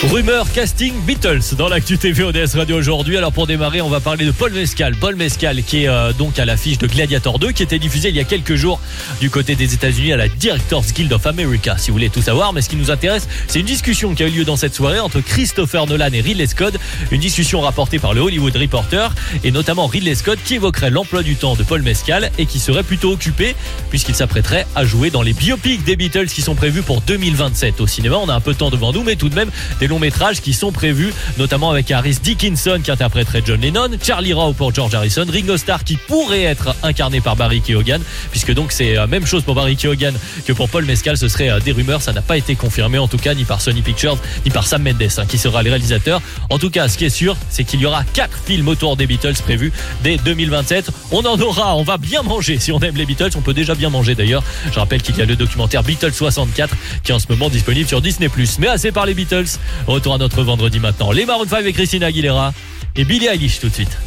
Rumeur casting Beatles dans l'actu TV ODS Radio aujourd'hui. Alors pour démarrer, on va parler de Paul Mescal. Paul Mescal qui est donc à l'affiche de Gladiator 2 qui était diffusé il y a quelques jours du côté des États-Unis à la Directors Guild of America. Si vous voulez tout savoir, mais ce qui nous intéresse, c'est une discussion qui a eu lieu dans cette soirée entre Christopher Nolan et Ridley Scott. Une discussion rapportée par le Hollywood Reporter et notamment Ridley Scott qui évoquerait l'emploi du temps de Paul Mescal et qui serait plutôt occupé puisqu'il s'apprêterait à jouer dans les biopics des Beatles qui sont prévus pour 2027 au cinéma. On a un peu de temps devant nous, mais tout de même des longs métrages qui sont prévus, notamment avec Harris Dickinson qui interpréterait John Lennon, Charlie Rowe pour George Harrison, Ringo Starr qui pourrait être incarné par Barry Keoghan, puisque donc c'est la même chose pour Barry Keoghan que pour Paul Mescal. Ce serait des rumeurs, ça n'a pas été confirmé en tout cas ni par Sony Pictures ni par Sam Mendes qui sera le réalisateur. En tout cas, ce qui est sûr, c'est qu'il y aura 4 films autour des Beatles prévus dès 2027. On en aura, on va bien manger si on aime les Beatles, on peut déjà bien manger d'ailleurs. Je rappelle qu'il y a le documentaire Beatles 64 qui est en ce moment disponible sur Disney+. Mais assez parlé Beatles, retour à notre vendredi maintenant. Les Maroon 5 et Christina Aguilera et Billie Eilish tout de suite.